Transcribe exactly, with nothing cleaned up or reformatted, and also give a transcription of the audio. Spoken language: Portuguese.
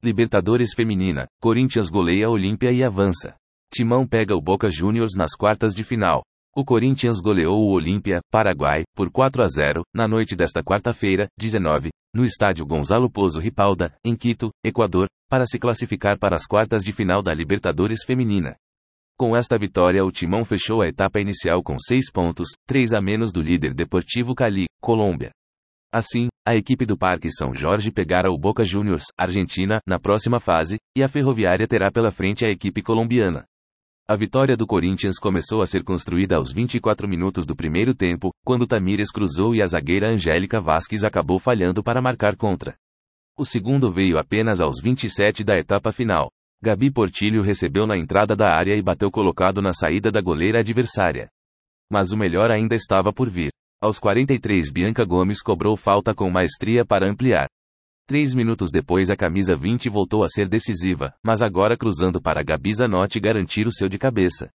Libertadores Feminina, Corinthians goleia Olímpia e avança. Timão pega o Boca Juniors nas quartas de final. O Corinthians goleou o Olímpia, Paraguai, por quatro a zero, na noite desta quarta-feira, dezenove, no estádio Gonzalo Pozo Ripalda, em Quito, Equador, para se classificar para as quartas de final da Libertadores Feminina. Com esta vitória o Timão fechou a etapa inicial com seis pontos, três a menos do líder Deportivo Cali, Colômbia. Assim, a equipe do Parque São Jorge pegará o Boca Juniors, Argentina, na próxima fase, e a Ferroviária terá pela frente a equipe colombiana. A vitória do Corinthians começou a ser construída aos vinte e quatro minutos do primeiro tempo, quando Tamires cruzou e a zagueira Angélica Vasquez acabou falhando para marcar contra. O segundo veio apenas aos vinte e sete da etapa final. Gabi Portilho recebeu na entrada da área e bateu colocado na saída da goleira adversária. Mas o melhor ainda estava por vir. Aos quarenta e três Bianca Gomes cobrou falta com maestria para ampliar. Três minutos depois a camisa vinte voltou a ser decisiva, mas agora cruzando para Gabi Zanotti garantir o seu de cabeça.